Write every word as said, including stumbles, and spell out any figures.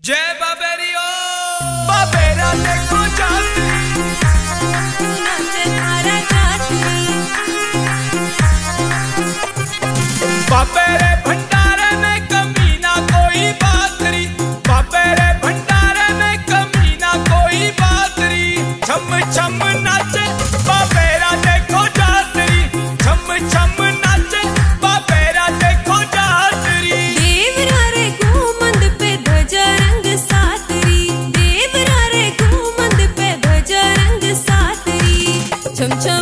जय बाबेरियो बाबेरा देखो जाती बाबेरे भंडारे में कमी ना कोई बात री, बाबेरे भंडारे में कमी ना कोई बात री। छम छम नाचे बाबेरा देखो जातरी, छम छम नाचे बाबेरा देखो जातरी। देवरा रे घूमंद पे ध्वजा रंग सातरी, देवरा रे घूमंद पे ध्वजा रंग सातरी। छम छम